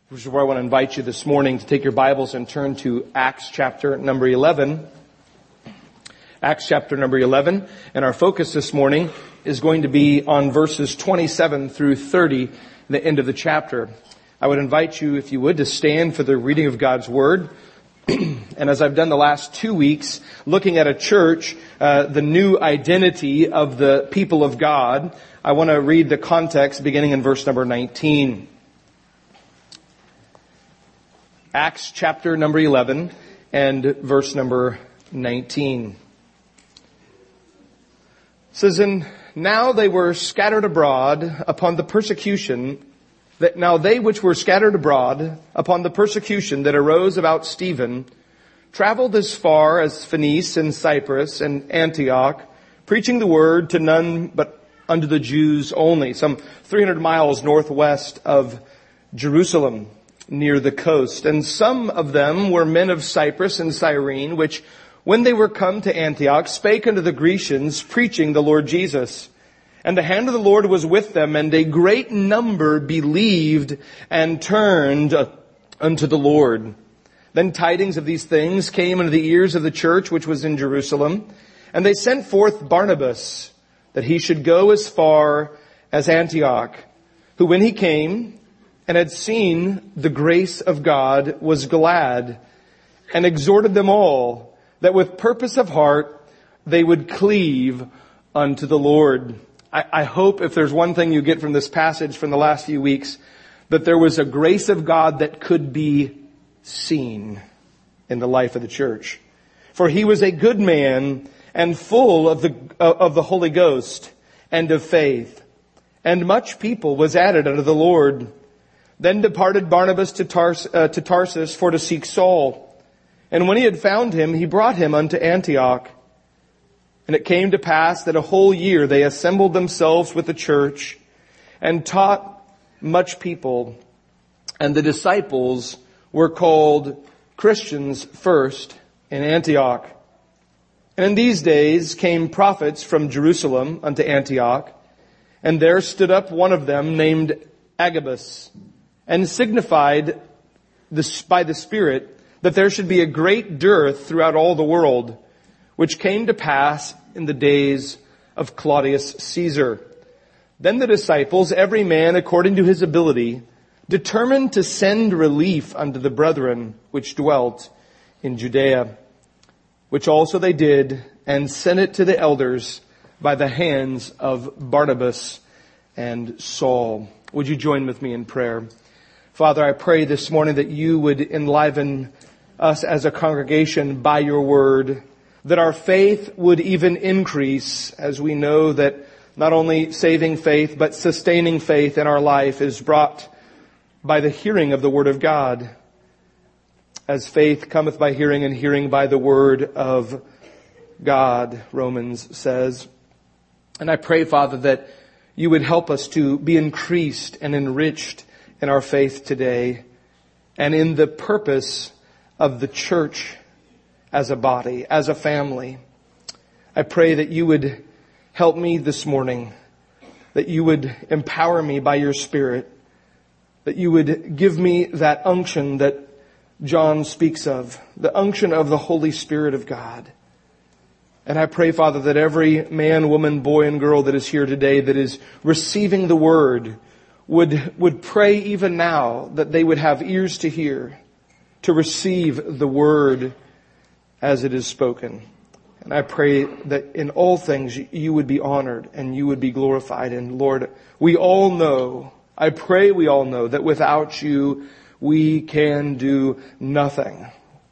Which is where I want to invite you this morning to take your Bibles and turn to Acts chapter number 11. Acts chapter number 11. And our focus this morning is going to be on verses 27 through 30, the end of the chapter. I would invite you, if you would, to stand for the reading of God's Word. And as I've done the last 2 weeks, looking at a church, the new identity of the people of God, I want to read the context beginning in verse number 19. Acts chapter number 11 and verse number 19. It says, "And now they were scattered abroad upon the persecution, now they which were scattered abroad upon the persecution that arose about Stephen, traveled as far as Phoenice and Cyprus and Antioch, preaching the word to none but unto the Jews only," some 300 miles northwest of Jerusalem, near the coast. "And some of them were men of Cyprus and Cyrene, which, when they were come to Antioch, spake unto the Grecians, preaching the Lord Jesus. And the hand of the Lord was with them, and a great number believed and turned unto the Lord. Then tidings of these things came into the ears of the church which was in Jerusalem, and they sent forth Barnabas, that he should go as far as Antioch, who when he came and had seen the grace of God, was glad, and exhorted them all, that with purpose of heart they would cleave unto the Lord." I hope if there's one thing you get from this passage from the last few weeks, that there was a grace of God that could be seen in the life of the church. "For he was a good man, and full of the Holy Ghost and of faith. And much people was added unto the Lord. Then departed Barnabas to Tarsus for to seek Saul. And when he had found him, he brought him unto Antioch. And it came to pass that a whole year they assembled themselves with the church and taught much people. And the disciples were called Christians first in Antioch. And in these days came prophets from Jerusalem unto Antioch. And there stood up one of them named Agabus, and signified by the Spirit that there should be a great dearth throughout all the world, which came to pass in the days of Claudius Caesar. Then the disciples, every man according to his ability, determined to send relief unto the brethren which dwelt in Judea, which also they did, and sent it to the elders by the hands of Barnabas and Saul." Would you join with me in prayer? Father, I pray this morning that you would enliven us as a congregation by your word, that our faith would even increase as we know that not only saving faith, but sustaining faith in our life is brought by the hearing of the word of God. As faith cometh by hearing, and hearing by the word of God, Romans says. And I pray, Father, that you would help us to be increased and enriched in our faith today, and in the purpose of the church as a body, as a family. I pray that you would help me this morning, that you would empower me by your Spirit, that you would give me that unction that John speaks of, the unction of the Holy Spirit of God. And I pray, Father, that every man, woman, boy, and girl that is here today that is receiving the word would pray even now that they would have ears to hear, to receive the word as it is spoken. And I pray that in all things you would be honored and you would be glorified. And Lord, we all know, I pray we all know that without you we can do nothing.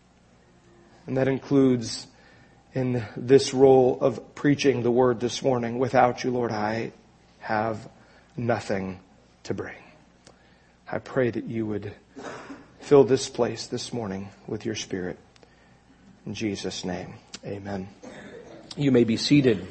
And that includes in this role of preaching the word this morning. Without you, Lord, I have nothing to bring. I pray that you would fill this place this morning with your Spirit. In Jesus' name, amen. You may be seated.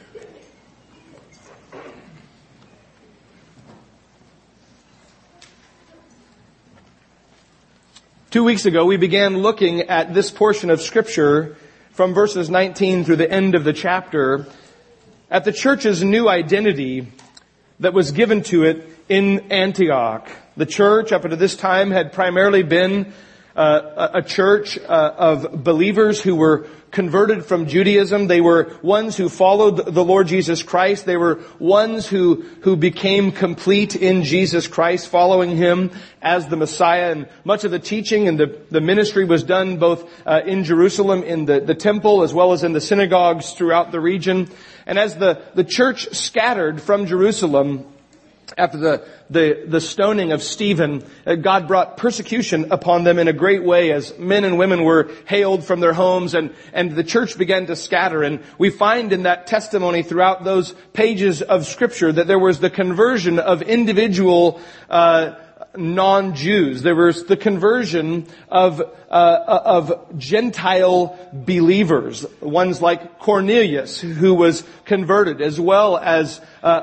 Two weeks ago, we began looking at this portion of Scripture from verses 19 through the end of the chapter at the church's new identity that was given to it in Antioch. The church up until this time had primarily been a church of believers who were converted from Judaism. They were ones who followed the Lord Jesus Christ. They were ones who became complete in Jesus Christ, following Him as the Messiah. And much of the teaching and the ministry was done both in Jerusalem, in the temple, as well as in the synagogues throughout the region. And as the church scattered from Jerusalem after the stoning of Stephen, God brought persecution upon them in a great way as men and women were hailed from their homes, and the church began to scatter. And we find in that testimony throughout those pages of Scripture that there was the conversion of individual non-Jews. There was the conversion of Gentile believers, ones like Cornelius, who was converted, as well as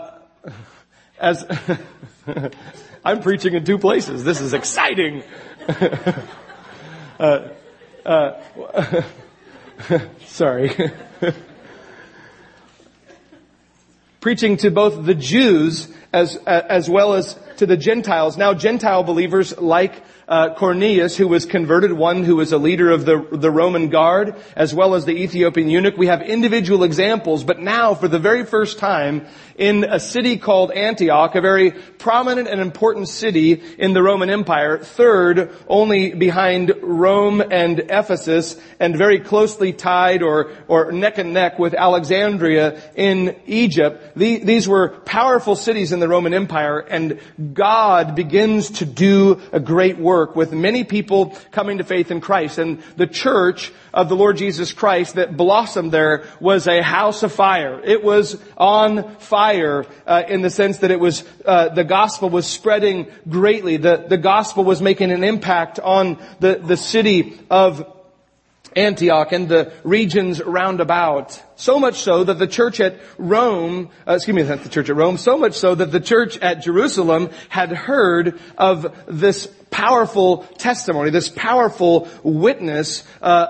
I'm preaching in two places. This is exciting. Sorry. Preaching to both the Jews as well as to the Gentiles. Now, Gentile believers like Cornelius, who was converted, one who was a leader of the Roman guard, as well as the Ethiopian eunuch. We have individual examples, but now, for the very first time, in a city called Antioch, a very prominent and important city in the Roman Empire, third only behind Rome and Ephesus, and very closely tied or neck and neck with Alexandria in Egypt. These were powerful cities in the Roman Empire, and God begins to do a great work with many people coming to faith in Christ. And the church of the Lord Jesus Christ that blossomed there was a house of fire. It was on fire in the sense that it was the gospel was spreading greatly. The gospel was making an impact on the city of Antioch and the regions round about. So much so that the church at Rome, not the church at Rome, so much so that the church at Jerusalem had heard of this powerful testimony, this powerful witness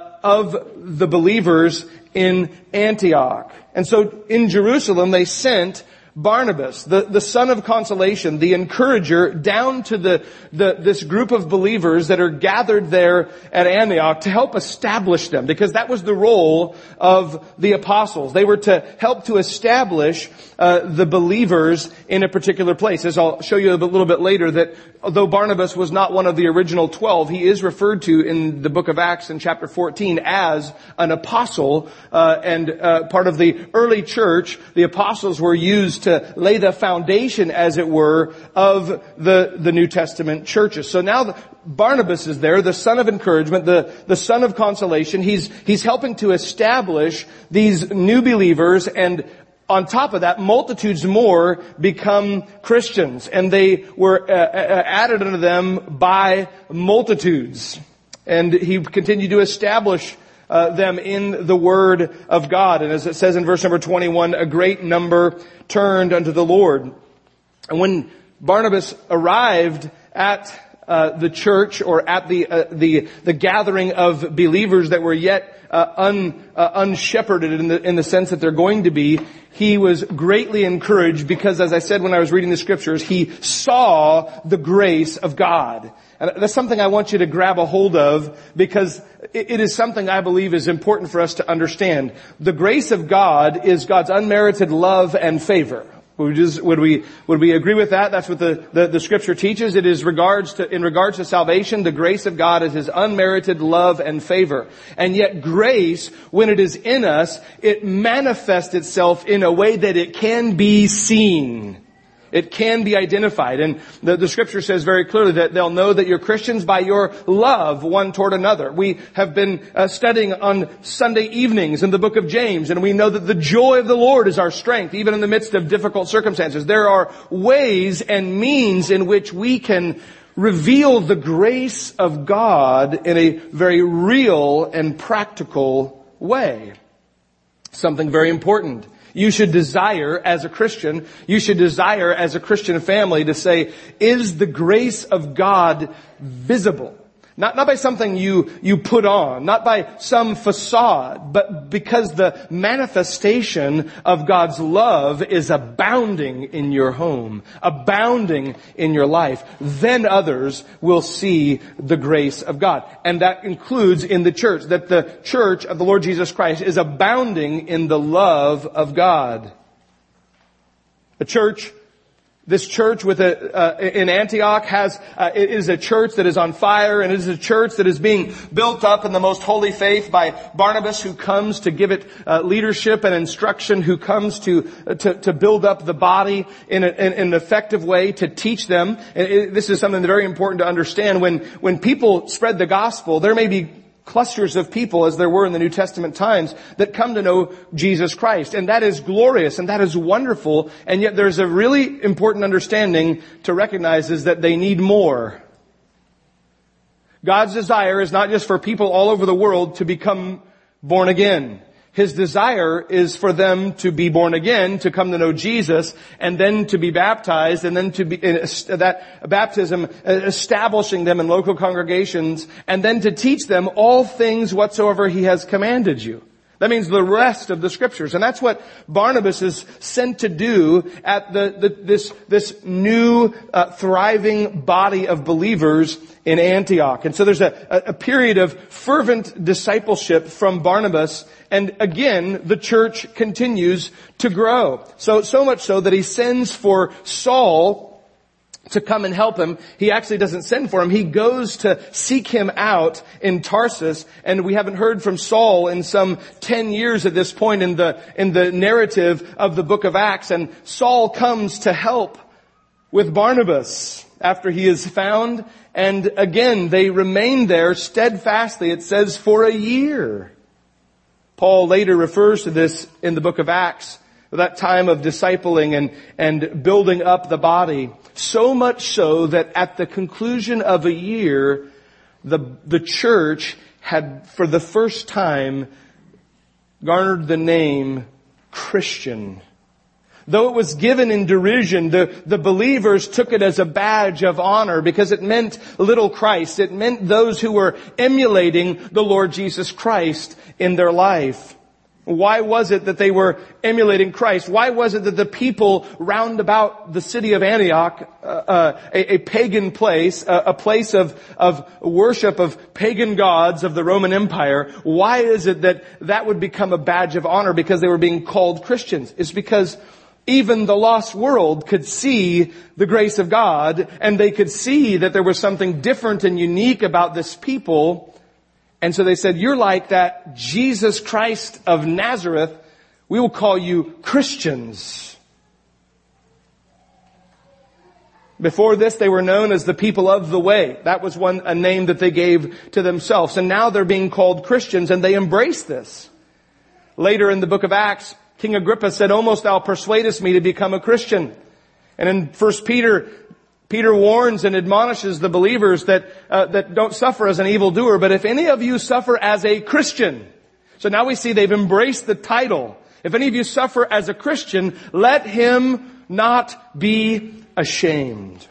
of the believers in Antioch. And so in Jerusalem they sent Barnabas, the son of consolation, the encourager, down to this group of believers that are gathered there at Antioch to help establish them, because that was the role of the apostles. They were to help to establish the believers in a particular place. As I'll show you a little bit later, that although Barnabas was not one of the original 12, he is referred to in the book of Acts in chapter 14 as an apostle, and part of the early church. The apostles were used to lay the foundation, as it were, of the New Testament churches. So now Barnabas is there, the son of encouragement, the son of consolation. He's helping to establish these new believers, and on top of that, multitudes more become Christians, and they were added unto them by multitudes. And he continued to establish them in the Word of God. And as it says in verse number 21, a great number turned unto the Lord. And when Barnabas arrived at the church, or at the gathering of believers that were yet unshepherded in the sense that they're going to be, he was greatly encouraged, because, as I said when I was reading the Scriptures, he saw the grace of God. And that's something I want you to grab a hold of, because it is something I believe is important for us to understand. The grace of God is God's unmerited love and favor. Would we agree with that? That's what the Scripture teaches. It is in regards to salvation, the grace of God is His unmerited love and favor. And yet grace, when it is in us, it manifests itself in a way that it can be seen. It can be identified. And the Scripture says very clearly that they'll know that you're Christians by your love one toward another. We have been studying on Sunday evenings in the book of James, and we know that the joy of the Lord is our strength, even in the midst of difficult circumstances. There are ways and means in which we can reveal the grace of God in a very real and practical way. Something very important. You should desire as a Christian, family to say, is the grace of God visible? Not by something you put on, not by some facade, but because the manifestation of God's love is abounding in your home, abounding in your life. Then others will see the grace of God. And that includes in the church, that the church of the Lord Jesus Christ is abounding in the love of God. This church in Antioch it is a church that is on fire, and it is a church that is being built up in the most holy faith by Barnabas, who comes to give it leadership and instruction, who comes to build up the body in an effective way, to teach them. And this is something very important to understand. When people spread the gospel, there may be clusters of people, as there were in the New Testament times, that come to know Jesus Christ. And that is glorious and that is wonderful. And yet there's a really important understanding to recognize, is that they need more. God's desire is not just for people all over the world to become born again. His desire is for them to be born again, to come to know Jesus, and then to be baptized, and then to be that baptism establishing them in local congregations, and then to teach them all things whatsoever He has commanded you. That means the rest of the Scriptures. And that's what Barnabas is sent to do at this new thriving body of believers in Antioch. And so there's a period of fervent discipleship from Barnabas. And again, the church continues to grow. So much so that he sends for Saul to come and help him. He actually doesn't send for him. He goes to seek him out in Tarsus. And we haven't heard from Saul in some 10 years at this point in the narrative of the book of Acts. And Saul comes to help with Barnabas after he is found. And again, they remain there steadfastly, it says, for a year. Paul later refers to this in the book of Acts, that time of discipling and building up the body. So much so that at the conclusion of a year, the church had, for the first time, garnered the name Christian. Though it was given in derision, the believers took it as a badge of honor because it meant little Christ. It meant those who were emulating the Lord Jesus Christ in their life. Why was it that they were emulating Christ? Why was it that the people round about the city of Antioch, a pagan place, a place of worship of pagan gods of the Roman Empire, why is it that would become a badge of honor because they were being called Christians? It's because even the lost world could see the grace of God, and they could see that there was something different and unique about this people. And so they said, you're like that Jesus Christ of Nazareth. We will call you Christians. Before this, they were known as the people of the way. That was a name that they gave to themselves. And now they're being called Christians, and they embrace this. Later in the book of Acts, King Agrippa said, almost thou persuadest me to become a Christian. And in 1 Peter warns and admonishes the believers that don't suffer as an evildoer, but if any of you suffer as a Christian. So now we see they've embraced the title. If any of you suffer as a Christian, let him not be ashamed.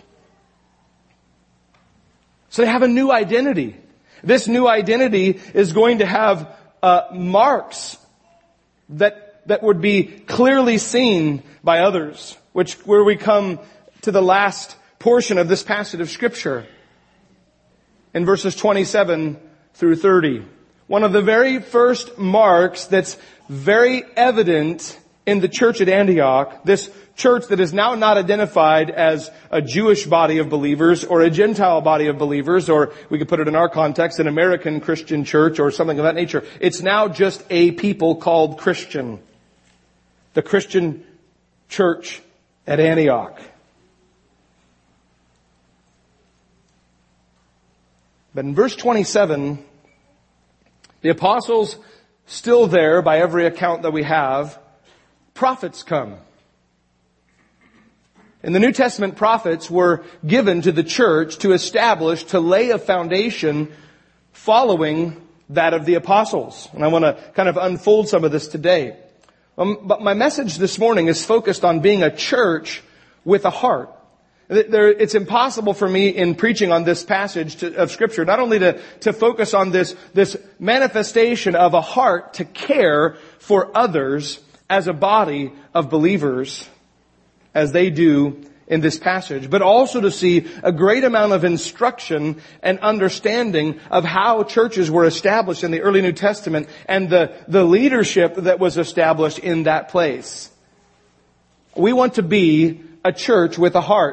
So they have a new identity. This new identity is going to have marks that would be clearly seen by others, where we come to the last portion of this passage of Scripture in verses 27 through 30. One of the very first marks that's very evident in the church at Antioch, this church that is now not identified as a Jewish body of believers or a Gentile body of believers, or we could put it in our context, an American Christian church or something of that nature. It's now just a people called Christian. The Christian church at Antioch. But in verse 27, the apostles still there by every account that we have, prophets come. In the New Testament, prophets were given to the church to establish, to lay a foundation following that of the apostles. And I want to kind of unfold some of this today. But my message this morning is focused on being a church with a heart. It's impossible for me in preaching on this passage of Scripture, not only to focus on this manifestation of a heart to care for others as a body of believers, as they do in this passage, but also to see a great amount of instruction and understanding of how churches were established in the early New Testament and the leadership that was established in that place. We want to be a church with a heart.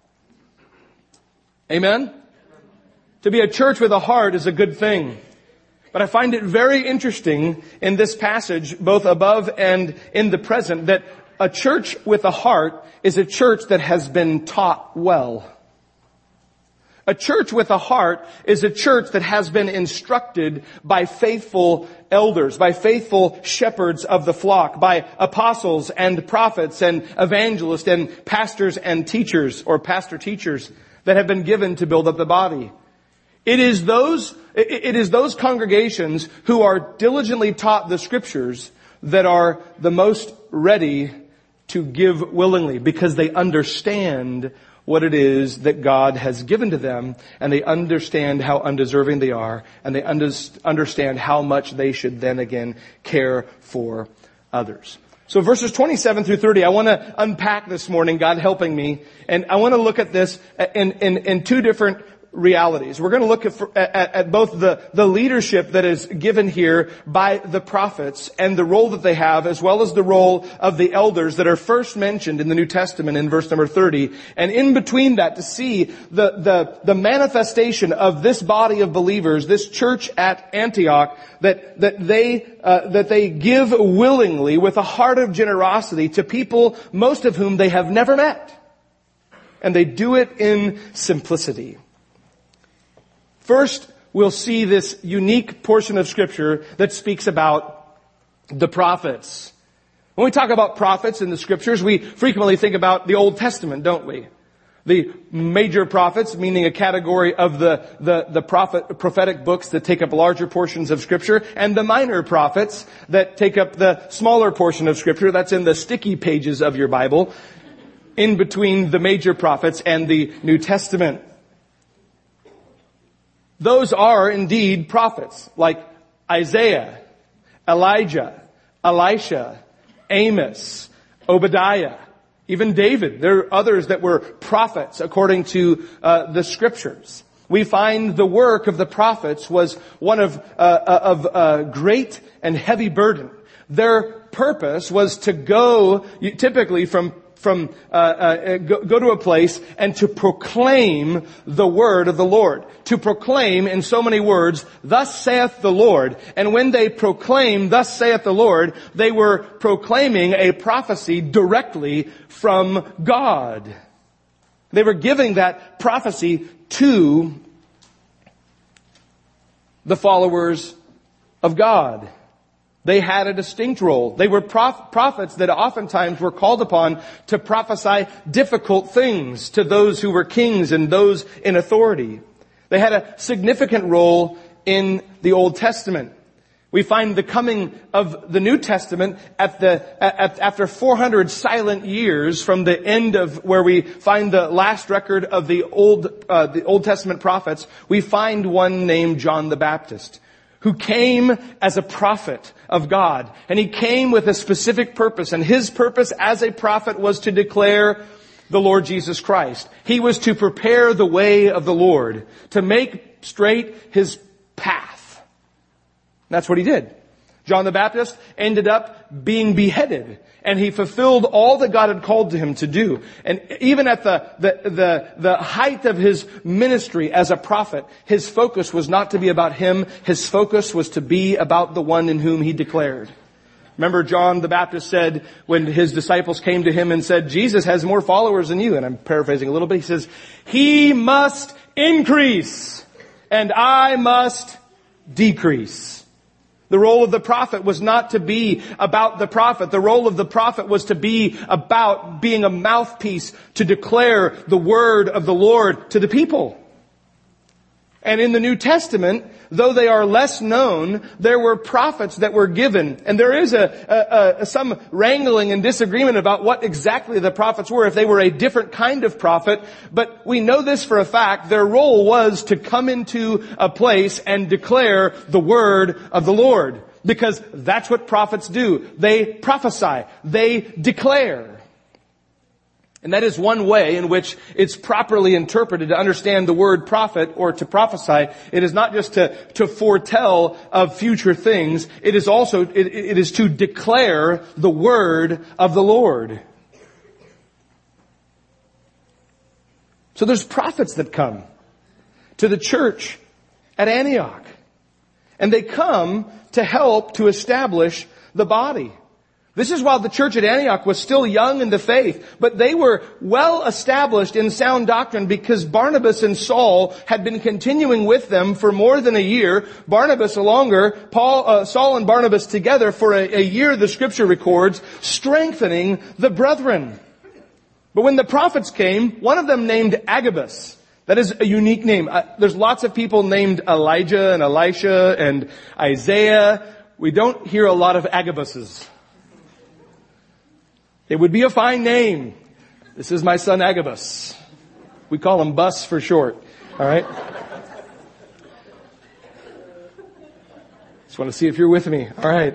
Amen? To be a church with a heart is a good thing. But I find it very interesting in this passage, both above and in the present, that a church with a heart is a church that has been taught well. A church with a heart is a church that has been instructed by faithful elders, by faithful shepherds of the flock, by apostles and prophets and evangelists and pastors and teachers or pastor teachers that have been given to build up the body. It is those congregations who are diligently taught the Scriptures that are the most ready to give willingly, because they understand what it is that God has given to them, and they understand how undeserving they are, and they understand how much they should then again care for others. So verses 27 through 30, I want to unpack this morning, God helping me, and I want to look at this in two different realities. We're going to look at both the leadership that is given here by the prophets and the role that they have, as well as the role of the elders that are first mentioned in the New Testament in verse number 30. And in between that, to see the manifestation of this body of believers, this church at Antioch, that they give willingly with a heart of generosity to people, most of whom they have never met. And they do it in simplicity. First, we'll see this unique portion of Scripture that speaks about the prophets. When we talk about prophets in the Scriptures, we frequently think about the Old Testament, don't we? The major prophets, meaning a category of the prophetic books that take up larger portions of Scripture, and the minor prophets that take up the smaller portion of Scripture. That's in the sticky pages of your Bible, in between the major prophets and the New Testament. Those are indeed prophets, like Isaiah, Elijah, Elisha, Amos, Obadiah, even David. There are others that were prophets according to the Scriptures. We find the work of the prophets was one of great and heavy burden. Their purpose was to go, typically go to a place and to proclaim the word of the Lord. To proclaim, in so many words, thus saith the Lord. And when they proclaim, thus saith the Lord, they were proclaiming a prophecy directly from God. They were giving that prophecy to the followers of God. They had a distinct role. They were prophets that oftentimes were called upon to prophesy difficult things to those who were kings and those in authority. They had a significant role in the Old Testament. We find the coming of the New Testament after 400 silent years from the end of where we find the last record of the Old Testament prophets. We find one named John the Baptist, who came as a prophet of God. And he came with a specific purpose. And his purpose as a prophet was to declare the Lord Jesus Christ. He was to prepare the way of the Lord, to make straight his path. That's what he did. John the Baptist ended up being beheaded, and he fulfilled all that God had called to him to do. And even at the height of his ministry as a prophet, his focus was not to be about him. His focus was to be about the one in whom he declared. Remember, John the Baptist said, when his disciples came to him and said, Jesus has more followers than you, and I'm paraphrasing a little bit, he says, he must increase, and I must decrease. The role of the prophet was not to be about the prophet. The role of the prophet was to be about being a mouthpiece to declare the word of the Lord to the people. And in the New Testament, though they are less known, there were prophets that were given. And there is some wrangling and disagreement about what exactly the prophets were, if they were a different kind of prophet. But we know this for a fact. Their role was to come into a place and declare the word of the Lord. Because that's what prophets do. They prophesy. They declare. And that is one way in which it's properly interpreted to understand the word prophet or to prophesy. It is not just to foretell of future things. It is also, it is to declare the word of the Lord. So there's prophets that come to the church at Antioch. And they come to help to establish the body. This is while the church at Antioch was still young in the faith, but they were well established in sound doctrine because Barnabas and Saul had been continuing with them for more than a year. Barnabas longer, Saul and Barnabas together for a year, the scripture records, strengthening the brethren. But when the prophets came, one of them named Agabus. That is a unique name. There's lots of people named Elijah and Elisha and Isaiah. We don't hear a lot of Agabuses. It would be a fine name. This is my son Agabus. We call him Bus for short. All right? Just want to see if you're with me. All right.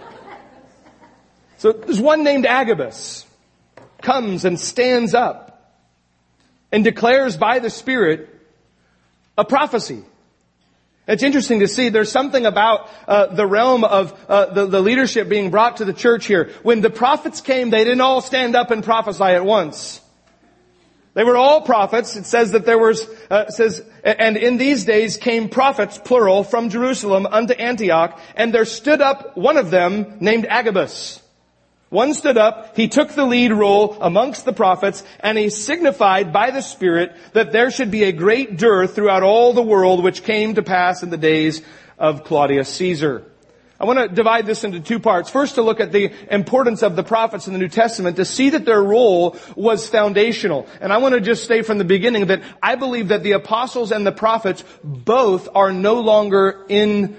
So there's one named Agabus. Comes and stands up and declares by the Spirit a prophecy. It's interesting to see there's something about the realm of the leadership being brought to the church here. When the prophets came, they didn't all stand up and prophesy at once. They were all prophets. It says that there was, and in these days came prophets, plural, from Jerusalem unto Antioch, and there stood up one of them named Agabus. One stood up, he took the lead role amongst the prophets, and he signified by the Spirit that there should be a great dearth throughout all the world, which came to pass in the days of Claudius Caesar. I want to divide this into two parts. First, to look at the importance of the prophets in the New Testament, to see that their role was foundational. And I want to just say from the beginning that I believe that the apostles and the prophets both are no longer in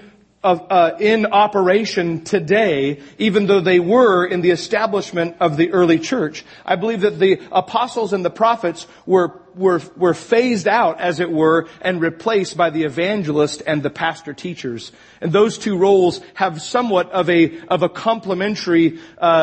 operation today, even though they were in the establishment of the early church. I believe that the apostles and the prophets were phased out, as it were, and replaced by the evangelist and the pastor teachers. And those two roles have somewhat of a complementary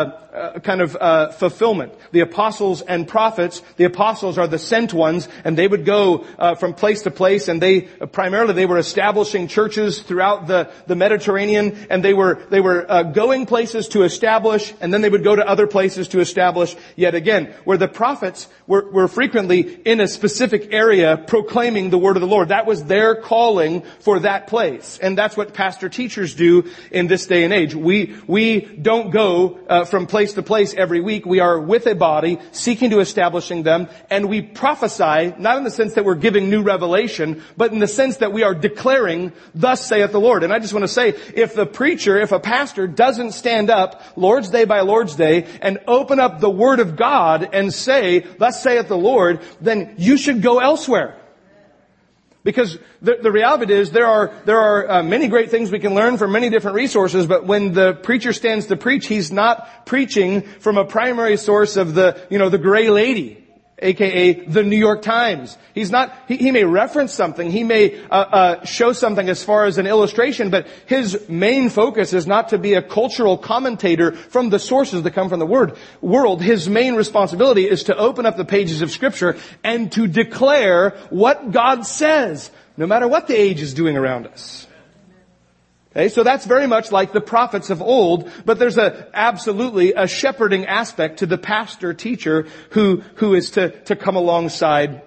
fulfillment. The apostles and prophets, the apostles are the sent ones, and they would go from place to place, and they were establishing churches throughout the Mediterranean, and they were going places to establish, and then they would go to other places to establish yet again. Where the prophets were frequently in a specific area proclaiming the word of the Lord. That was their calling for that place. And that's what pastor teachers do in this day and age. We don't go from place to place every week. We are with a body seeking to establishing them, and we prophesy, not in the sense that we're giving new revelation, but in the sense that we are declaring, thus saith the Lord. And I just want to say, if a pastor doesn't stand up Lord's Day by Lord's Day and open up the word of God and say, thus saith the Lord, then you should go elsewhere. Because the reality is there are many great things we can learn from many different resources, but when the preacher stands to preach, he's not preaching from a primary source of the gray lady, aka the New York Times. He may reference something, he may show something as far as an illustration, but his main focus is not to be a cultural commentator from the sources that come from the world. His main responsibility is to open up the pages of Scripture and to declare what God says, no matter what the age is doing around us. Okay, so that's very much like the prophets of old, but there's absolutely a shepherding aspect to the pastor teacher who is to come alongside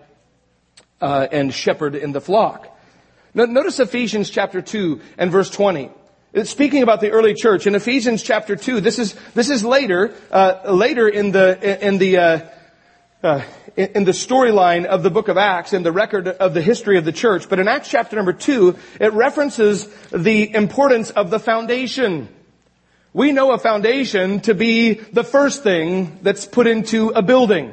and shepherd in the flock. Now, notice Ephesians chapter 2 and verse 20. It's speaking about the early church in Ephesians chapter 2. This is later in the storyline of the book of Acts, in the record of the history of the church. But in Acts chapter number 2, it references the importance of the foundation. We know a foundation to be the first thing that's put into a building.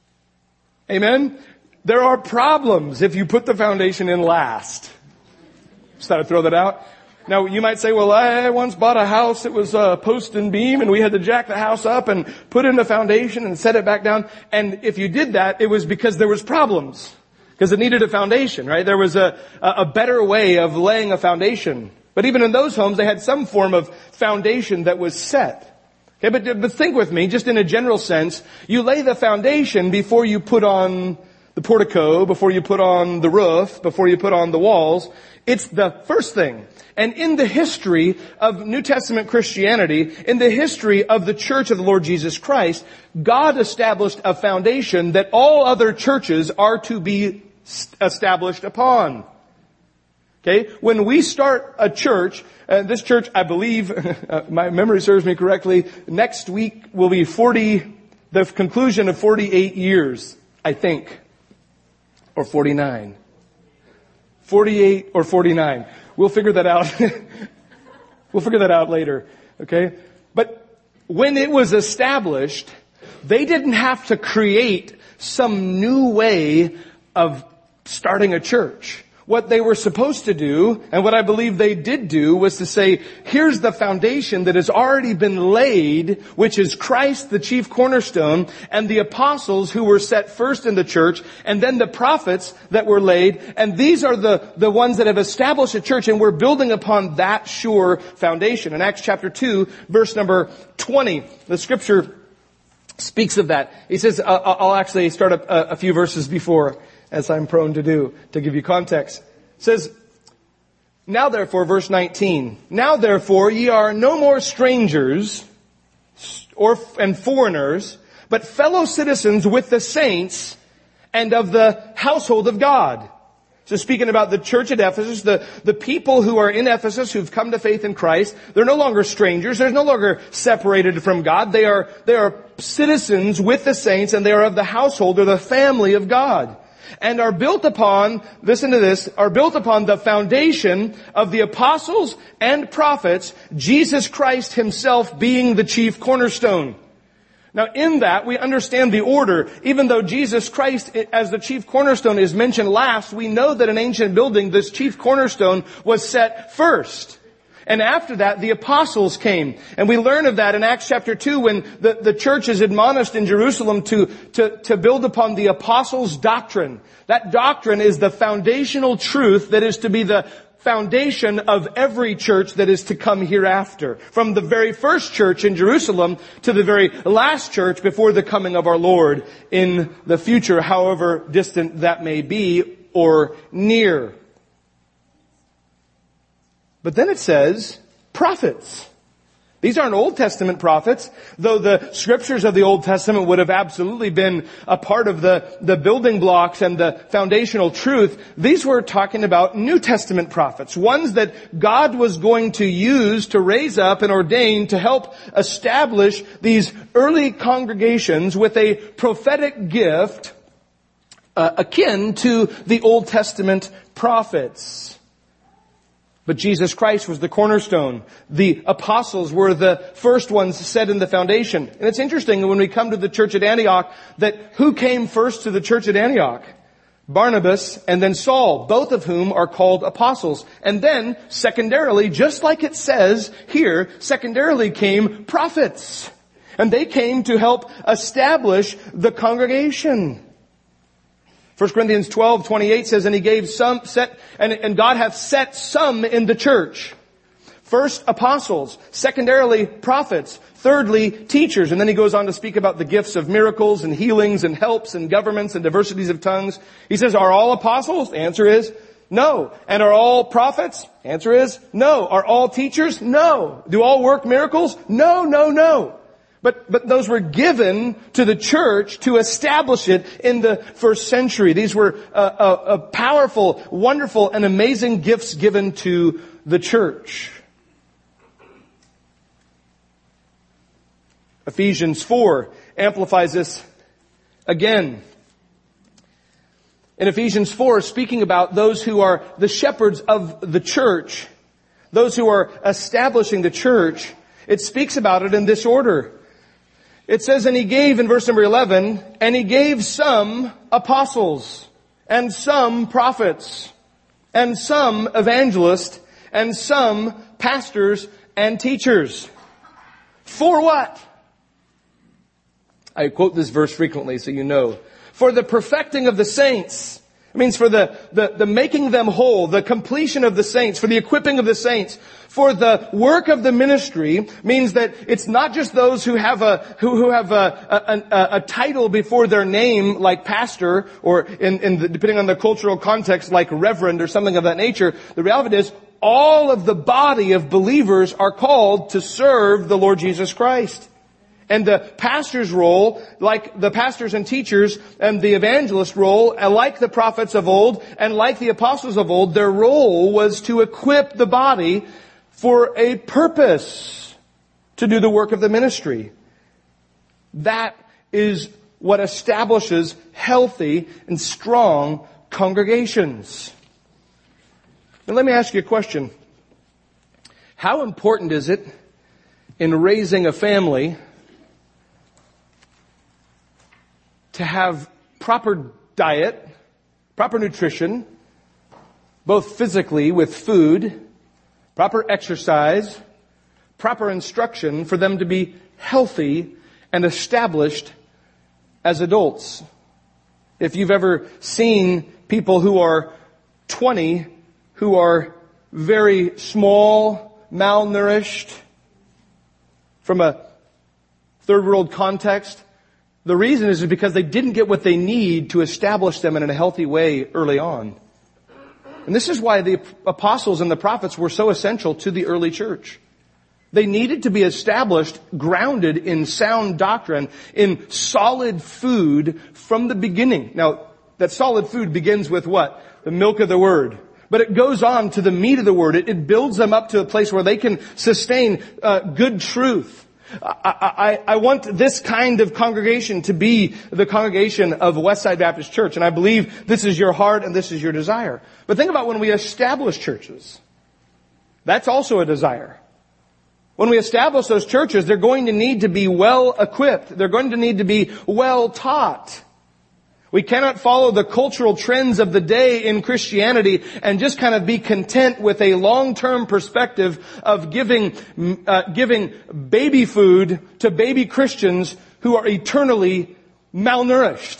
Amen? There are problems if you put the foundation in last. Just thought I'd throw that out. Now, you might say, well, I once bought a house. It was post and beam, and we had to jack the house up and put in a foundation and set it back down. And if you did that, it was because there was problems. Because it needed a foundation, right? There was a better way of laying a foundation. But even in those homes, they had some form of foundation that was set. Okay, but think with me, just in a general sense, you lay the foundation before you put on the portico, before you put on the roof, before you put on the walls. It's the first thing. And in the history of New Testament Christianity, in the history of the Church of the Lord Jesus Christ, God established a foundation that all other churches are to be established upon. Okay? When we start a church, this church, I believe, my memory serves me correctly, next week will be the conclusion of 48 years, I think. Or 49. 48 or 49. We'll figure that out. We'll figure that out later. Okay? But when it was established, they didn't have to create some new way of starting a church. What they were supposed to do, and what I believe they did do, was to say, here's the foundation that has already been laid, which is Christ, the chief cornerstone, and the apostles who were set first in the church, and then the prophets that were laid, and these are the ones that have established a church, and we're building upon that sure foundation. In Acts chapter 2, verse number 20, the scripture speaks of that. He says, I'll actually start up a few verses before, as I'm prone to do, to give you context. It says, now therefore, verse 19, now therefore ye are no more strangers and foreigners, but fellow citizens with the saints and of the household of God. So speaking about the church at Ephesus, the people who are in Ephesus who've come to faith in Christ, they're no longer strangers, they're no longer separated from God, they are citizens with the saints, and they are of the household or the family of God. And are built upon, listen to this, are built upon the foundation of the apostles and prophets, Jesus Christ himself being the chief cornerstone. Now in that, we understand the order. Even though Jesus Christ as the chief cornerstone is mentioned last, we know that in ancient building, this chief cornerstone was set first. And after that, the apostles came. And we learn of that in Acts chapter 2 when the church is admonished in Jerusalem to build upon the apostles' doctrine. That doctrine is the foundational truth that is to be the foundation of every church that is to come hereafter. From the very first church in Jerusalem to the very last church before the coming of our Lord in the future, however distant that may be or near. But then it says, prophets. These aren't Old Testament prophets, though the scriptures of the Old Testament would have absolutely been a part of the building blocks and the foundational truth. These were talking about New Testament prophets, ones that God was going to use to raise up and ordain to help establish these early congregations with a prophetic gift akin to the Old Testament prophets. But Jesus Christ was the cornerstone. The apostles were the first ones set in the foundation. And it's interesting when we come to the church at Antioch that who came first to the church at Antioch? Barnabas and then Saul, both of whom are called apostles. And then secondarily, just like it says here, secondarily came prophets. And they came to help establish the congregation. 1 Corinthians 12:28 says, and he gave some and God hath set some in the church. First, apostles. Secondarily, prophets. Thirdly, teachers. And then he goes on to speak about the gifts of miracles and healings and helps and governments and diversities of tongues. He says, are all apostles? The answer is no. And are all prophets? The answer is no. Are all teachers? No. Do all work miracles? No, no, no. But those were given to the church to establish it in the first century. These were powerful, wonderful, and amazing gifts given to the church. Ephesians 4 amplifies this again. In Ephesians 4, speaking about those who are the shepherds of the church, those who are establishing the church, it speaks about it in this order. It says, and he gave, in verse number 11, and he gave some apostles, and some prophets, and some evangelists, and some pastors and teachers. For what? I quote this verse frequently so you know. For the perfecting of the saints. It means for the making them whole, the completion of the saints, for the equipping of the saints. For the work of the ministry means that it's not just those who have a title before their name, like pastor, or depending on the cultural context, like reverend or something of that nature. The reality is, all of the body of believers are called to serve the Lord Jesus Christ. And the pastor's role, like the pastors and teachers, and the evangelist role, like the prophets of old, and like the apostles of old, their role was to equip the body for a purpose to do the work of the ministry. That is what establishes healthy and strong congregations. Now let me ask you a question. How important is it in raising a family to have proper diet, proper nutrition, both physically with food, proper exercise, proper instruction for them to be healthy and established as adults? If you've ever seen people who are 20, who are very small, malnourished, from a third world context, the reason is because they didn't get what they need to establish them in a healthy way early on. And this is why the apostles and the prophets were so essential to the early church. They needed to be established, grounded in sound doctrine, in solid food from the beginning. Now, that solid food begins with what? The milk of the Word. But it goes on to the meat of the Word. It builds them up to a place where they can sustain good truth. I want this kind of congregation to be the congregation of Westside Baptist Church. And I believe this is your heart and this is your desire. But think about when we establish churches. That's also a desire. When we establish those churches, they're going to need to be well equipped. They're going to need to be well taught. We cannot follow the cultural trends of the day in Christianity and just kind of be content with a long-term perspective of giving baby food to baby Christians who are eternally malnourished.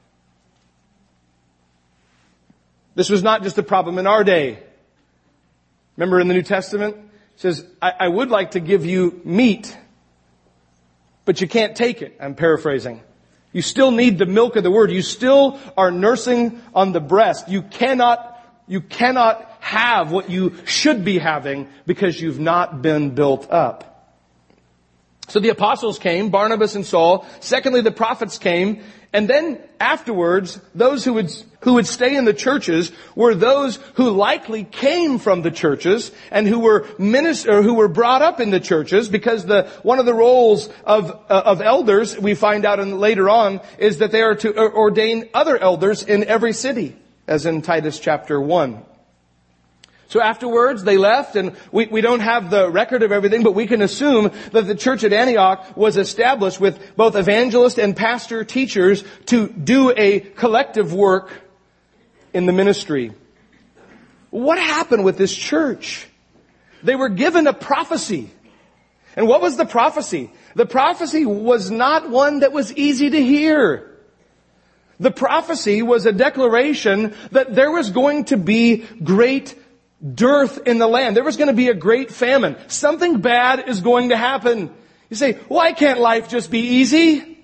This was not just a problem in our day. Remember in the New Testament, it says, I would like to give you meat, but you can't take it. I'm paraphrasing. You still need the milk of the Word. You still are nursing on the breast. You cannot have what you should be having because you've not been built up. So the apostles came, Barnabas and Saul. Secondly, the prophets came. And then afterwards, those who would stay in the churches were those who likely came from the churches and who were brought up in the churches, because one of the roles of elders, we find out later on, is that they are to ordain other elders in every city, as in Titus chapter 1. So afterwards, they left, and we don't have the record of everything, but we can assume that the church at Antioch was established with both evangelist and pastor teachers to do a collective work in the ministry. What happened with this church? They were given a prophecy. And what was the prophecy? The prophecy was not one that was easy to hear. The prophecy was a declaration that there was going to be great dearth in the land. There was going to be a great famine. Something bad is going to happen. You say, why can't life just be easy?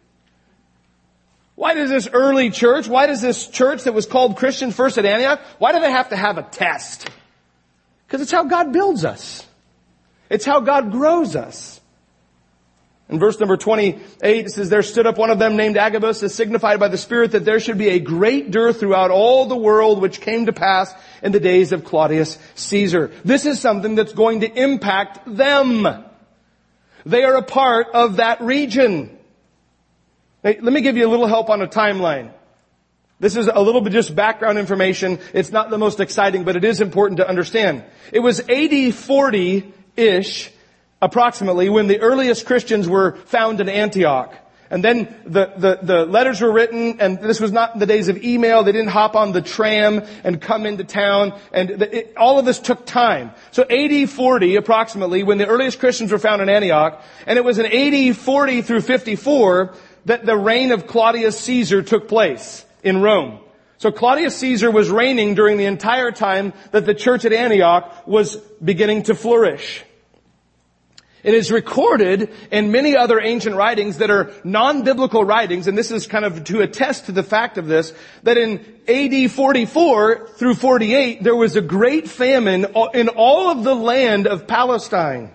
Why does this early church, why does this church that was called Christian First at Antioch, why do they have to have a test? Because it's how God builds us. It's how God grows us. In verse number 28, it says, there stood up one of them named Agabus, as signified by the Spirit that there should be a great dearth throughout all the world, which came to pass in the days of Claudius Caesar. This is something that's going to impact them. They are a part of that region. Hey, let me give you a little help on a timeline. This is a little bit just background information. It's not the most exciting, but it is important to understand. It was AD 40-ish, approximately, when the earliest Christians were found in Antioch. And then the letters were written, and this was not in the days of email. They didn't hop on the tram and come into town. And all of this took time. So AD 40 approximately, when the earliest Christians were found in Antioch, and it was in AD 40 through 54 that the reign of Claudius Caesar took place in Rome. So Claudius Caesar was reigning during the entire time that the church at Antioch was beginning to flourish. It is recorded in many other ancient writings that are non-biblical writings, and this is kind of to attest to the fact of this, that in AD 44 through 48, there was a great famine in all of the land of Palestine.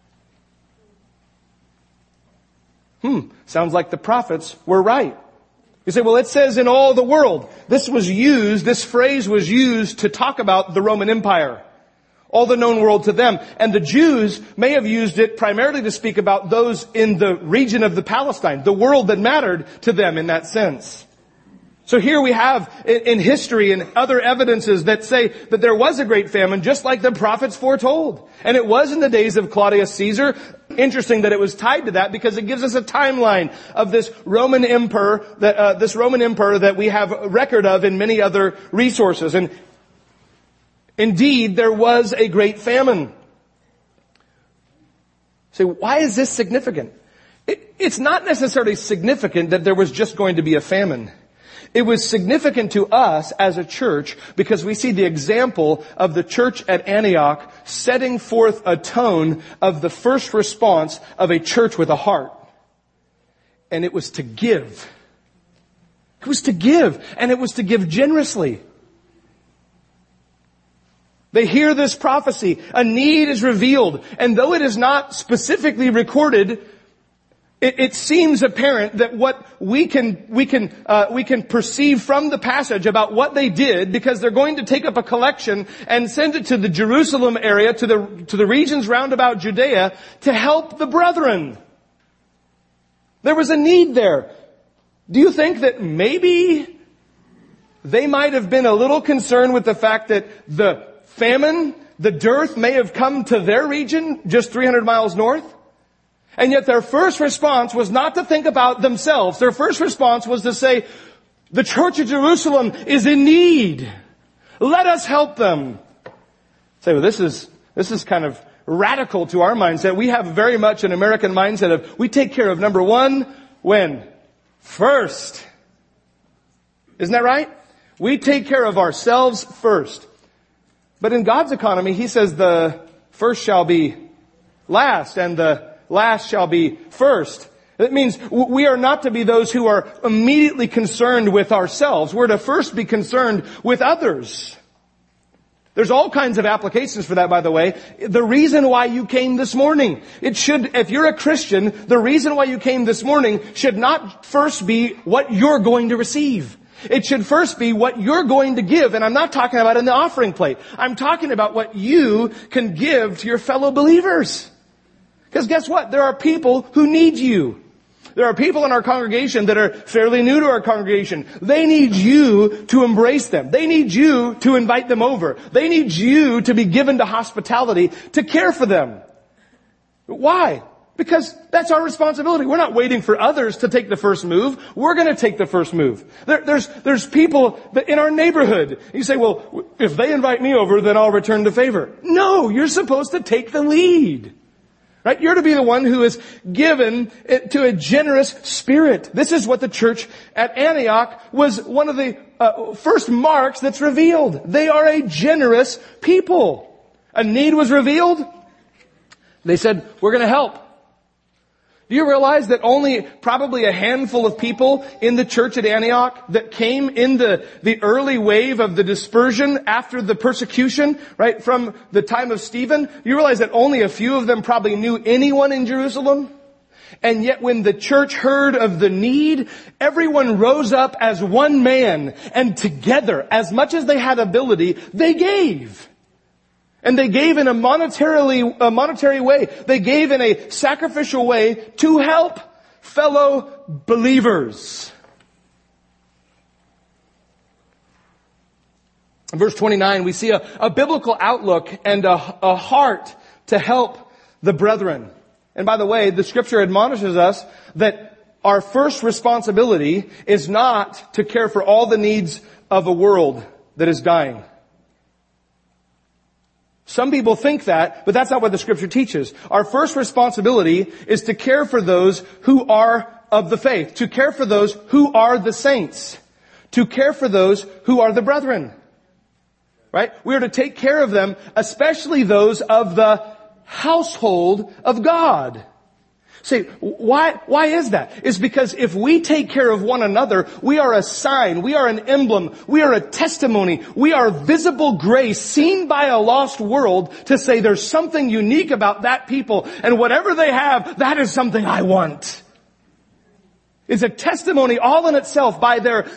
Sounds like the prophets were right. You say, well, it says in all the world. This phrase was used to talk about the Roman Empire. All the known world to them. And the Jews may have used it primarily to speak about those in the region of the Palestine, the world that mattered to them in that sense. So here we have in history and other evidences that say that there was a great famine just like the prophets foretold. And it was in the days of Claudius Caesar. Interesting that it was tied to that because it gives us a timeline of this Roman emperor that we have a record of in many other resources. And indeed, there was a great famine. So why is this significant? It's not necessarily significant that there was just going to be a famine. It was significant to us as a church because we see the example of the church at Antioch setting forth a tone of the first response of a church with a heart. And it was to give. It was to give. And it was to give generously. They hear this prophecy. A need is revealed. And though it is not specifically recorded, it seems apparent that what we can perceive from the passage about what they did, because they're going to take up a collection and send it to the Jerusalem area, to the regions round about Judea, to help the brethren. There was a need there. Do you think that maybe they might have been a little concerned with the fact that the famine, the dearth may have come to their region just 300 miles north? And yet their first response was not to think about themselves. Their first response was to say, the church of Jerusalem is in need. Let us help them. Say, well, this is kind of radical to our mindset. We have very much an American mindset of, we take care of number one, when? First. Isn't that right? We take care of ourselves first. But in God's economy, He says the first shall be last and the last shall be first. That means we are not to be those who are immediately concerned with ourselves. We're to first be concerned with others. There's all kinds of applications for that, by the way. The reason why you came this morning, if you're a Christian, the reason why you came this morning should not first be what you're going to receive. It should first be what you're going to give. And I'm not talking about in the offering plate. I'm talking about what you can give to your fellow believers. Because guess what? There are people who need you. There are people in our congregation that are fairly new to our congregation. They need you to embrace them. They need you to invite them over. They need you to be given to hospitality, to care for them. Why? Because that's our responsibility. We're not waiting for others to take the first move. We're going to take the first move. There's people that in our neighborhood. You say, well, if they invite me over, then I'll return the favor. No, you're supposed to take the lead. Right? You're to be the one who is given to a generous spirit. This is what the church at Antioch was one of the first marks that's revealed. They are a generous people. A need was revealed. They said, we're going to help. Do you realize that only probably a handful of people in the church at Antioch that came in the early wave of the dispersion after the persecution, right, from the time of Stephen? You realize that only a few of them probably knew anyone in Jerusalem? And yet when the church heard of the need, everyone rose up as one man, and together, as much as they had ability, they gave. And they gave in a monetary way. They gave in a sacrificial way to help fellow believers. In verse 29, we see a biblical outlook and a heart to help the brethren. And by the way, the scripture admonishes us that our first responsibility is not to care for all the needs of a world that is dying. Some people think that, but that's not what the Scripture teaches. Our first responsibility is to care for those who are of the faith, to care for those who are the saints, to care for those who are the brethren. Right? We are to take care of them, especially those of the household of God. Say, why is that? It's because if we take care of one another, we are a sign, we are an emblem, we are a testimony, we are visible grace seen by a lost world to say there's something unique about that people, and whatever they have, that is something I want. It's a testimony all in itself by their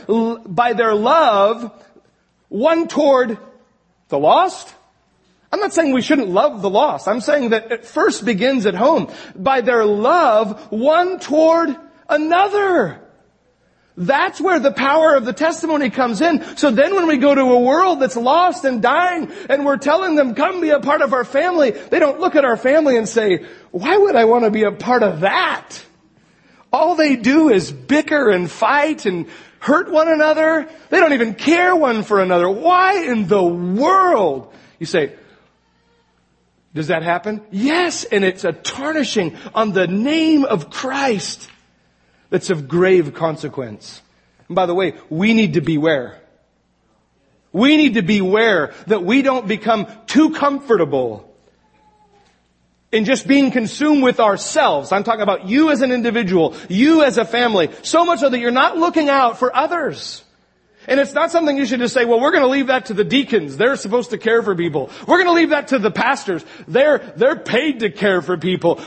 love, one toward the lost. I'm not saying we shouldn't love the lost. I'm saying that it first begins at home. By their love, one toward another. That's where the power of the testimony comes in. So then when we go to a world that's lost and dying, and we're telling them, come be a part of our family, they don't look at our family and say, why would I want to be a part of that? All they do is bicker and fight and hurt one another. They don't even care one for another. Why in the world? You say, does that happen? Yes, and it's a tarnishing on the name of Christ that's of grave consequence. And by the way, we need to beware. We need to beware that we don't become too comfortable in just being consumed with ourselves. I'm talking about you as an individual, you as a family, so much so that you're not looking out for others. And it's not something you should just say, well, we're going to leave that to the deacons. They're supposed to care for people. We're going to leave that to the pastors. They're paid to care for people.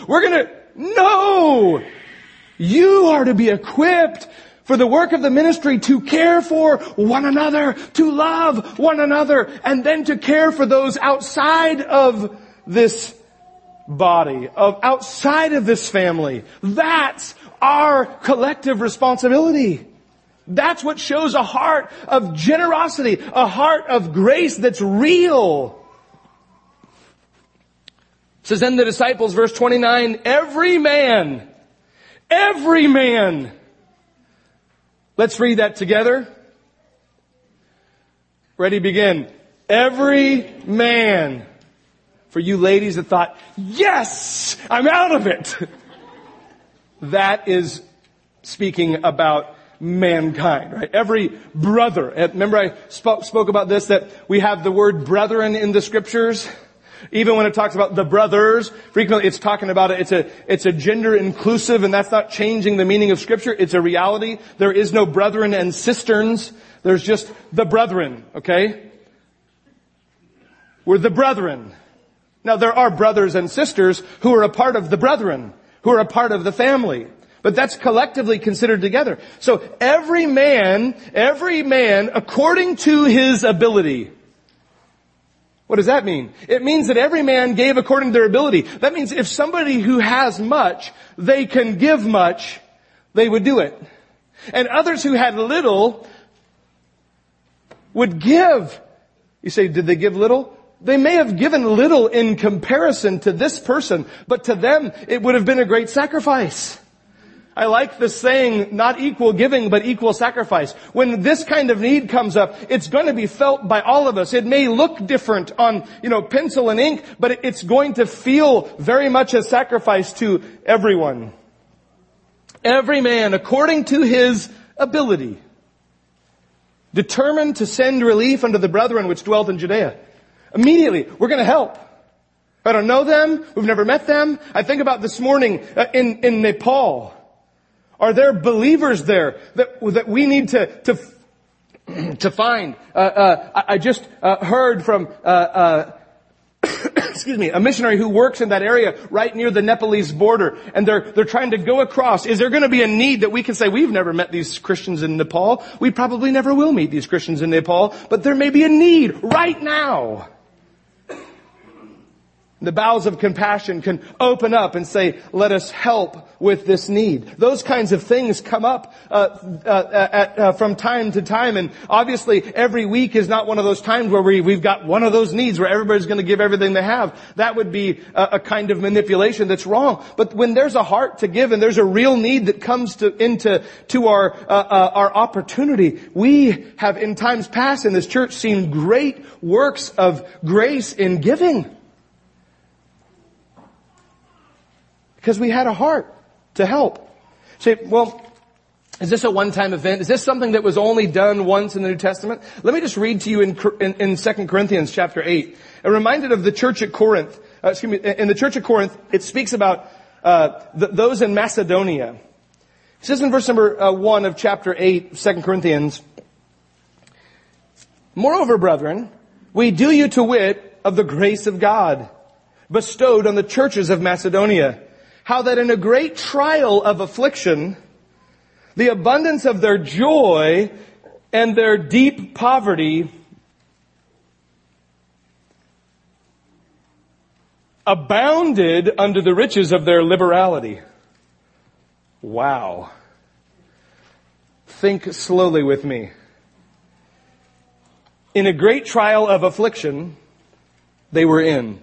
No! You are to be equipped for the work of the ministry to care for one another, to love one another, and then to care for those outside of this body, outside of this family. That's our collective responsibility. That's what shows a heart of generosity, a heart of grace that's real. It says then the disciples, verse 29, every man. Let's read that together. Ready, begin. Every man. For you ladies that thought, yes, I'm out of it. That is speaking about mankind, right? Every brother. Remember I spoke about this, that we have the word brethren in the Scriptures. Even when it talks about the brothers, frequently it's talking about it's a gender inclusive, and that's not changing the meaning of Scripture. It's a reality. There is no brethren and cisterns. There's just the brethren, okay? We're the brethren. Now there are brothers and sisters who are a part of the brethren, who are a part of the family. But that's collectively considered together. So every man, according to his ability. What does that mean? It means that every man gave according to their ability. That means if somebody who has much, they can give much, they would do it. And others who had little would give. You say, did they give little? They may have given little in comparison to this person, but to them it would have been a great sacrifice. I like the saying, not equal giving, but equal sacrifice. When this kind of need comes up, it's going to be felt by all of us. It may look different on, pencil and ink, but it's going to feel very much a sacrifice to everyone. Every man, according to his ability, determined to send relief unto the brethren which dwelt in Judea. Immediately, we're going to help. I don't know them. We've never met them. I think about this morning in Nepal. Are there believers there that we need to find? I just heard from a missionary who works in that area right near the Nepalese border, and they're trying to go across. Is there going to be a need that we can say, we've never met these Christians in Nepal. We probably never will meet these Christians in Nepal, but there may be a need right now. The bowels of compassion can open up and say, let us help with this need. Those kinds of things come up from time to time. And obviously, every week is not one of those times where we've got one of those needs where everybody's going to give everything they have. That would be a kind of manipulation that's wrong. But when there's a heart to give and there's a real need that comes into our opportunity, we have in times past in this church seen great works of grace in giving. Because we had a heart to help. Say, well, is this a one-time event? Is this something that was only done once in the New Testament? Let me just read to you in 2 Corinthians chapter 8. I'm reminded of the church at Corinth. In the church at Corinth, it speaks about those in Macedonia. It says in verse number 1 of chapter 8, 2 Corinthians, "Moreover, brethren, we do you to wit of the grace of God, bestowed on the churches of Macedonia, how that in a great trial of affliction, the abundance of their joy and their deep poverty abounded unto the riches of their liberality." Wow. Think slowly with me. In a great trial of affliction, they were in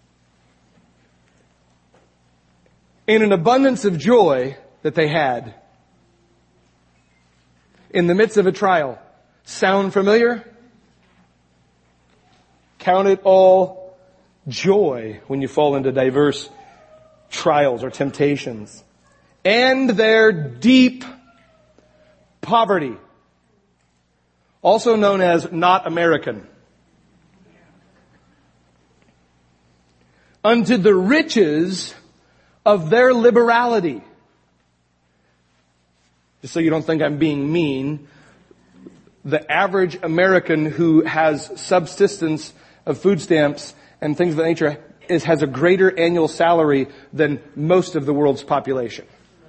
an abundance of joy that they had. In the midst of a trial. Sound familiar? Count it all joy when you fall into diverse trials or temptations. And their deep poverty. Also known as not American. Unto the riches of their liberality. Just so you don't think I'm being mean, the average American who has subsistence of food stamps and things of that nature has a greater annual salary than most of the world's population.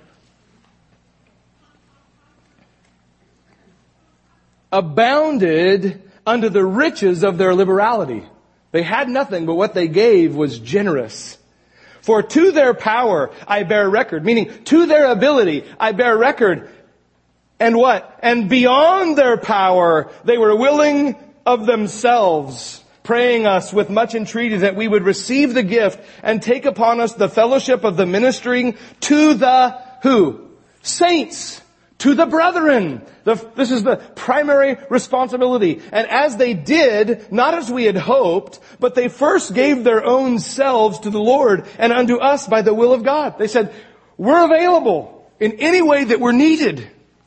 Abounded unto the riches of their liberality. They had nothing, but what they gave was generous. For to their power I bear record, meaning to their ability I bear record. And what? And beyond their power they were willing of themselves, praying us with much entreaty that we would receive the gift and take upon us the fellowship of the ministering to the who? Saints. To the brethren. This is the primary responsibility. And as they did, not as we had hoped, but they first gave their own selves to the Lord and unto us by the will of God. They said, we're available in any way that we're needed.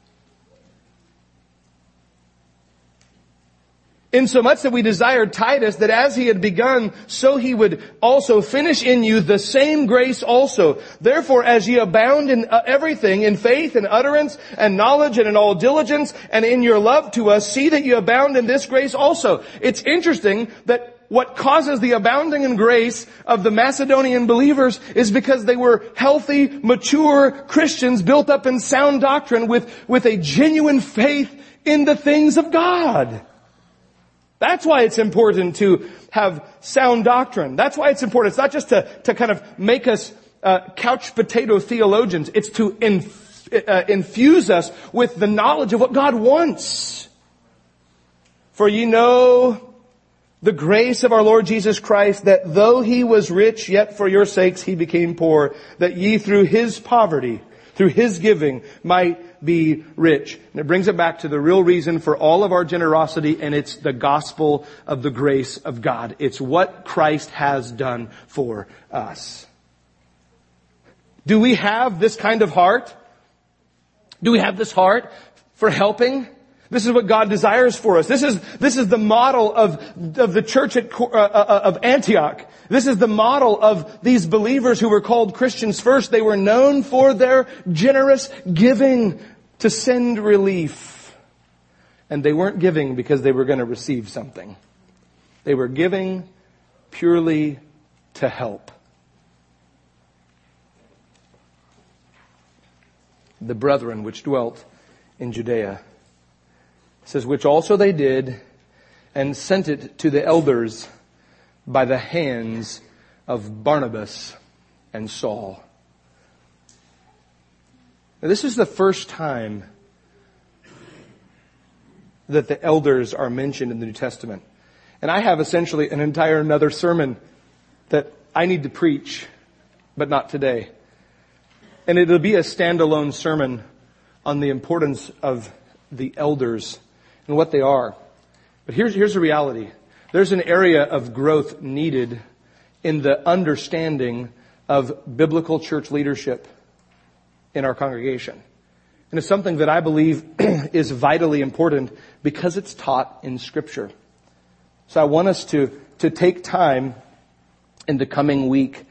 Insomuch that we desired Titus that as he had begun, so he would also finish in you the same grace also. Therefore, as ye abound in everything, in faith and utterance and knowledge and in all diligence and in your love to us, see that you abound in this grace also. It's interesting that what causes the abounding in grace of the Macedonian believers is because they were healthy, mature Christians built up in sound doctrine with a genuine faith in the things of God. That's why it's important to have sound doctrine. That's why it's important. It's not just to kind of make us couch potato theologians. It's to infuse us with the knowledge of what God wants. For ye know the grace of our Lord Jesus Christ, that though he was rich, yet for your sakes he became poor, that ye through his poverty, through his giving, might be rich. And it brings it back to the real reason for all of our generosity, and it's the gospel of the grace of God. It's what Christ has done for us. Do we have this kind of heart? Do we have this heart for helping? This is what God desires for us. This is the model of the church of Antioch. This is the model of these believers who were called Christians first. They were known for their generous giving to send relief. And they weren't giving because they were going to receive something. They were giving purely to help. The brethren which dwelt in Judea. It says, which also they did, and sent it to the elders by the hands of Barnabas and Saul. Now, this is the first time that the elders are mentioned in the New Testament. And I have essentially an entire another sermon that I need to preach, but not today. And it'll be a standalone sermon on the importance of the elders and what they are. But here's the reality. There's an area of growth needed in the understanding of biblical church leadership in our congregation. And it's something that I believe is vitally important because it's taught in Scripture. So I want us to take time in the coming week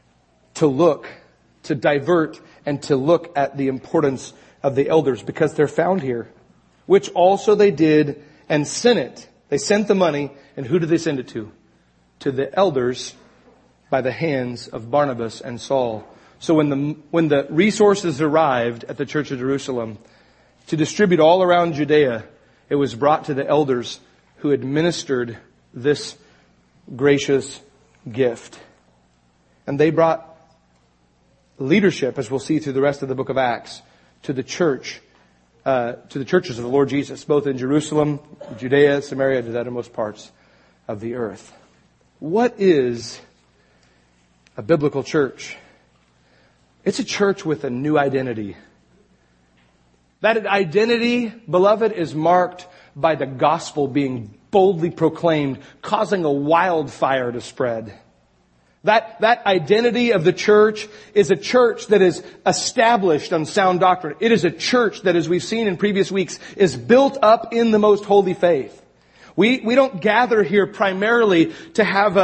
to divert and to look at the importance of the elders because they're found here, which also they did and sent it. They sent the money, and who did they send it to? To the elders by the hands of Barnabas and Saul. So when the resources arrived at the Church of Jerusalem to distribute all around Judea, it was brought to the elders who administered this gracious gift. And they brought leadership, as we'll see through the rest of the book of Acts, to the church, to the churches of the Lord Jesus, both in Jerusalem, Judea, Samaria, and the uttermost parts of the earth. What is a biblical church? It's a church with a new identity. That identity, beloved, is marked by the gospel being boldly proclaimed, causing a wildfire to spread. That identity of the church is a church that is established on sound doctrine. It is a church that, as we've seen in previous weeks, is built up in the most holy faith. We don't gather here primarily to have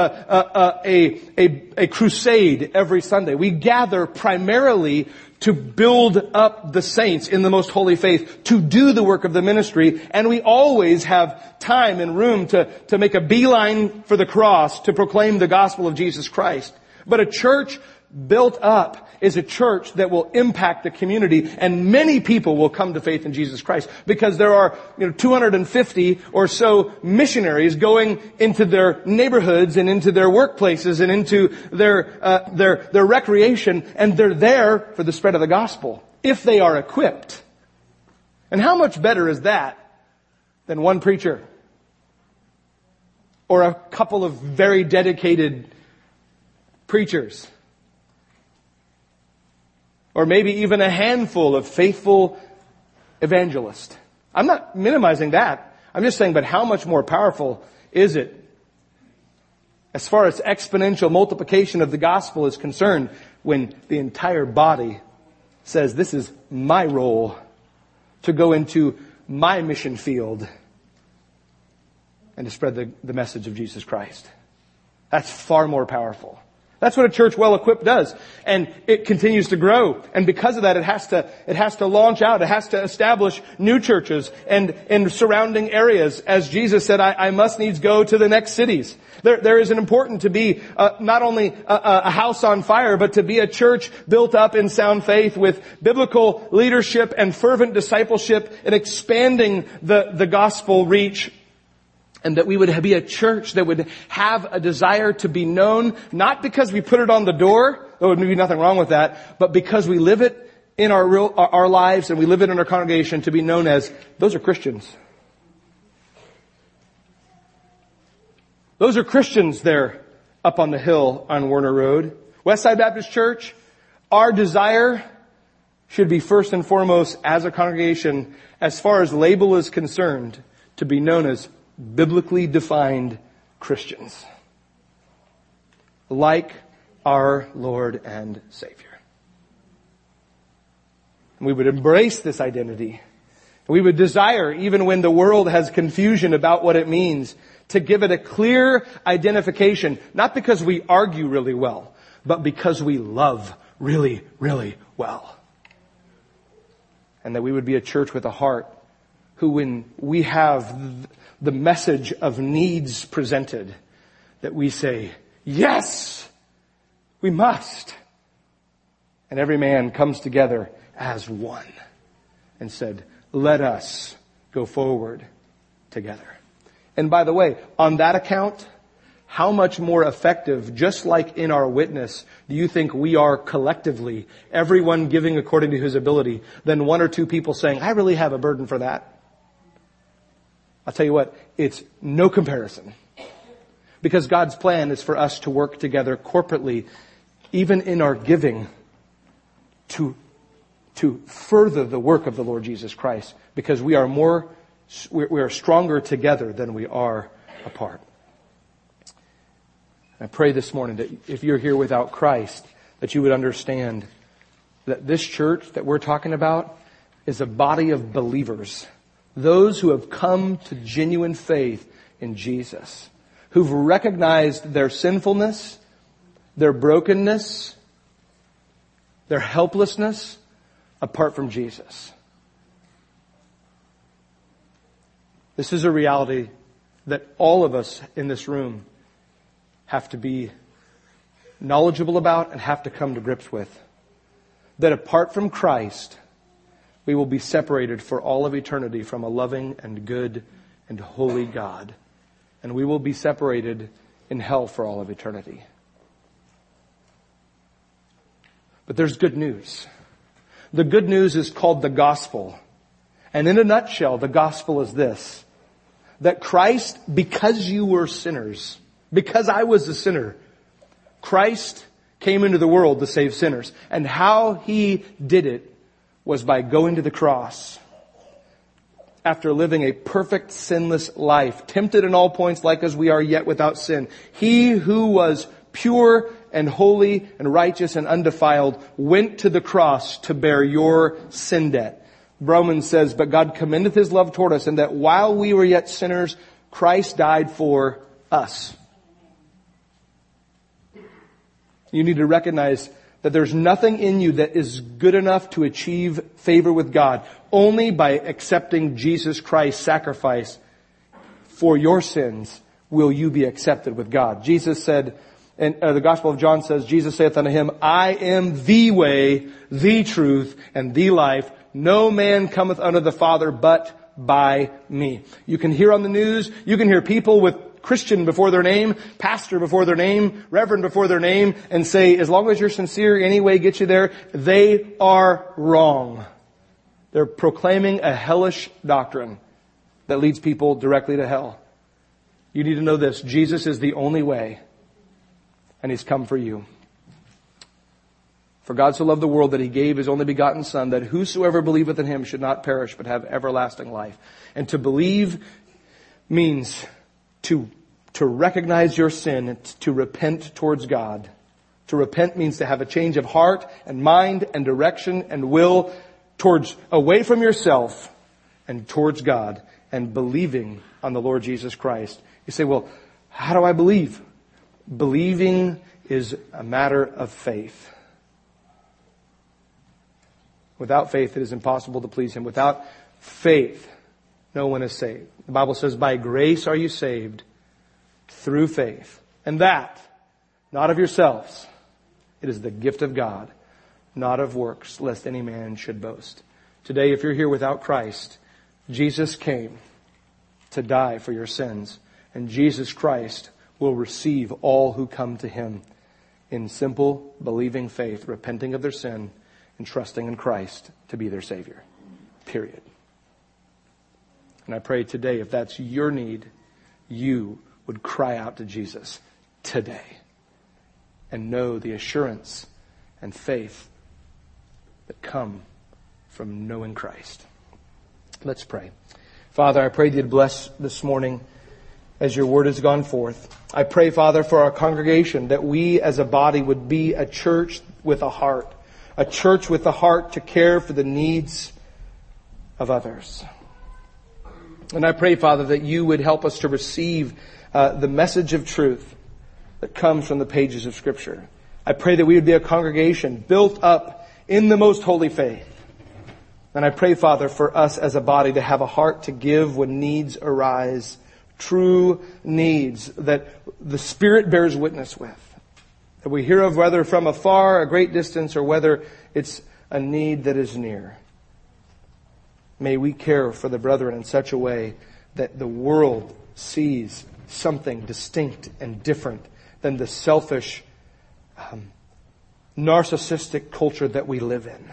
a crusade every Sunday. We gather primarily to build up the saints in the most holy faith, to do the work of the ministry, and we always have time and room to make a beeline for the cross to proclaim the gospel of Jesus Christ. But a church built up is a church that will impact the community, and many people will come to faith in Jesus Christ because there are 250 or so missionaries going into their neighborhoods and into their workplaces and into their recreation, and they're there for the spread of the gospel if they are equipped. And how much better is that than one preacher or a couple of very dedicated preachers? Or maybe even a handful of faithful evangelists. I'm not minimizing that. I'm just saying, but how much more powerful is it as far as exponential multiplication of the gospel is concerned when the entire body says, this is my role to go into my mission field and to spread the message of Jesus Christ. That's far more powerful. That's what a church well equipped does. And it continues to grow. And because of that, it has to launch out. It has to establish new churches and in surrounding areas. As Jesus said, I must needs go to the next cities. There is an important to be not only a house on fire, but to be a church built up in sound faith with biblical leadership and fervent discipleship and expanding the gospel reach. And that we would be a church that would have a desire to be known, not because we put it on the door, there would be nothing wrong with that, but because we live it in our lives and we live it in our congregation to be known as, those are Christians. Those are Christians there up on the hill on Werner Road. Westside Baptist Church, our desire should be first and foremost as a congregation, as far as label is concerned, to be known as biblically defined Christians, like our Lord and Savior. And we would embrace this identity. We would desire, even when the world has confusion about what it means, to give it a clear identification, not because we argue really well, but because we love really, really well. And that we would be a church with a heart who, when we have the message of needs presented, that we say, yes, we must. And every man comes together as one and said, let us go forward together. And by the way, on that account, how much more effective, just like in our witness, do you think we are collectively, everyone giving according to his ability, than one or two people saying, I really have a burden for that? I'll tell you what, it's no comparison. Because God's plan is for us to work together corporately, even in our giving, to further the work of the Lord Jesus Christ. Because we are stronger together than we are apart. I pray this morning that if you're here without Christ, that you would understand that this church that we're talking about is a body of believers. Those who have come to genuine faith in Jesus. Who've recognized their sinfulness, their brokenness, their helplessness apart from Jesus. This is a reality that all of us in this room have to be knowledgeable about and have to come to grips with. That apart from Christ, we will be separated for all of eternity from a loving and good and holy God. And we will be separated in hell for all of eternity. But there's good news. The good news is called the gospel. And in a nutshell, the gospel is this. That Christ, because you were sinners, because I was a sinner, Christ came into the world to save sinners. And how He did it was by going to the cross. After living a perfect, sinless life, tempted in all points like as we are, yet without sin. He who was pure and holy and righteous and undefiled went to the cross to bear your sin debt. Romans says, but God commendeth His love toward us, and that while we were yet sinners, Christ died for us. You need to recognize that there's nothing in you that is good enough to achieve favor with God. Only by accepting Jesus Christ's sacrifice for your sins will you be accepted with God. Jesus said, and the Gospel of John says, Jesus saith unto him, I am the way, the truth, and the life. No man cometh unto the Father but by me. You can hear on the news, you can hear people with Christian before their name, pastor before their name, reverend before their name, and say, as long as you're sincere, any way gets you there. They are wrong. They're proclaiming a hellish doctrine that leads people directly to hell. You need to know this. Jesus is the only way, and He's come for you. For God so loved the world that He gave His only begotten Son, that whosoever believeth in Him should not perish, but have everlasting life. And to believe means to recognize your sin, to repent towards God. To repent means to have a change of heart and mind and direction and will towards, away from yourself and towards God, and believing on the Lord Jesus Christ. You say, well, how do I believe? Believing is a matter of faith. Without faith, it is impossible to please Him. Without faith, no one is saved. The Bible says, by grace are you saved through faith. And that, not of yourselves. It is the gift of God, not of works, lest any man should boast. Today, if you're here without Christ, Jesus came to die for your sins. And Jesus Christ will receive all who come to Him in simple, believing faith, repenting of their sin, and trusting in Christ to be their Savior. Period. And I pray today, if that's your need, you would cry out to Jesus today and know the assurance and faith that come from knowing Christ. Let's pray. Father, I pray that you'd bless this morning as your word has gone forth. I pray, Father, for our congregation, that we as a body would be a church with a heart. A church with a heart to care for the needs of others. And I pray, Father, that you would help us to receive the message of truth that comes from the pages of Scripture. I pray that we would be a congregation built up in the most holy faith. And I pray, Father, for us as a body to have a heart to give when needs arise. True needs that the Spirit bears witness with. That we hear of whether from afar, a great distance, or whether it's a need that is near. May we care for the brethren in such a way that the world sees something distinct and different than the selfish, narcissistic culture that we live in.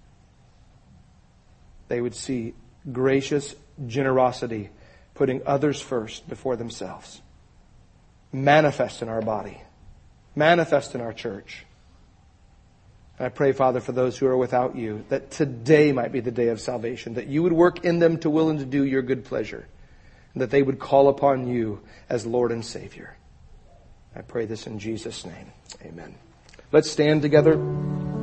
They would see gracious generosity, putting others first before themselves. Manifest in our body. Manifest in our church. And I pray, Father, for those who are without you, that today might be the day of salvation, that you would work in them to will and to do your good pleasure, and that they would call upon you as Lord and Savior. I pray this in Jesus' name. Amen. Let's stand together.